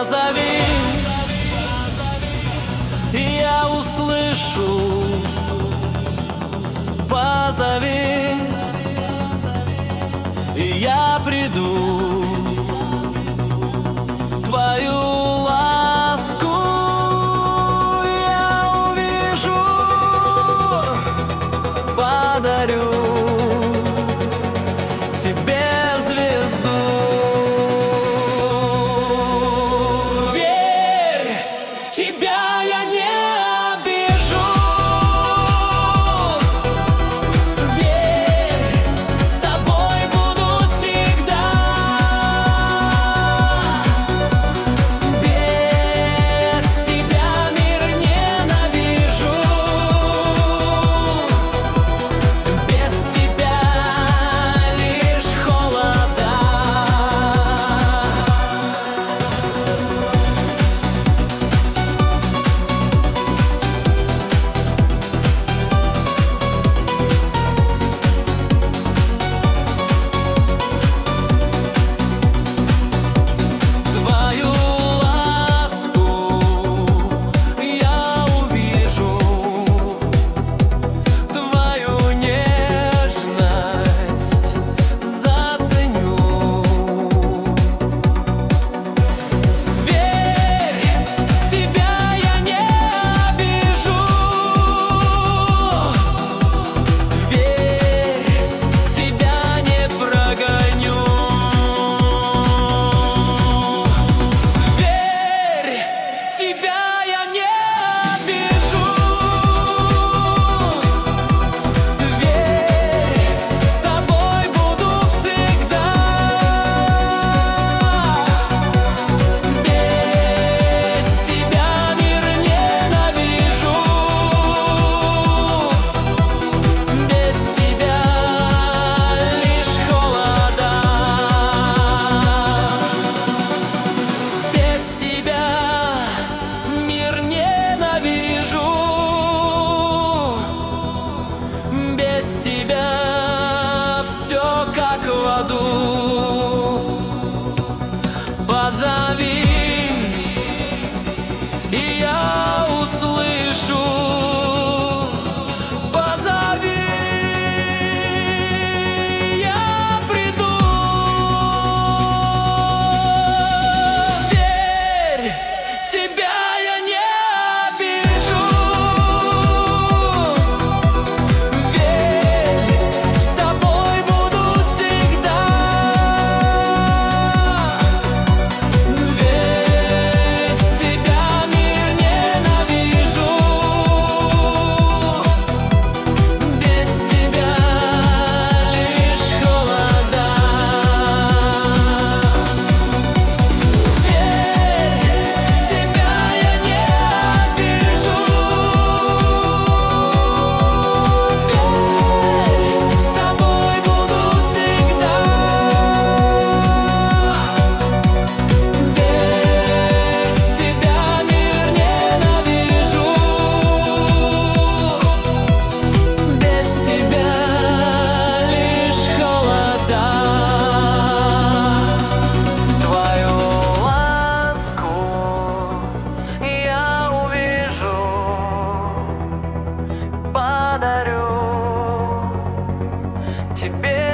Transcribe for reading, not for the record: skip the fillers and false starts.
Позови, и я услышу. Позови, и я приду. Твою ласку я увижу, подарю тебе звезду. Верь, тебя я не обижу. Верь, с тобой буду всегда. Без тебя мир ненавижу. Без тебя лишь холода. Твою ласку я увижу, твою нежность заценю. Верь, тебя я не обижу. Верь, тебя не прогоню. Верь, тебя я не обижу. Верь, с тобой буду всегда. Без тебя мир ненавижу. Без тебя лишь холода. Без тебя мир ненавижу. Без тебя все как в аду. Позови, и я услышу. Позови, я приду. Верь, тебя я не обижу. Верь, с тобой буду всегда. Без тебя мир ненавижу. Без тебя лишь холода. Верь, тебя я не обижу. Верь, с тобой буду всегда. Без тебя мир ненавижу. Без тебя лишь холода. Твою ласку я увижу, подарю тебе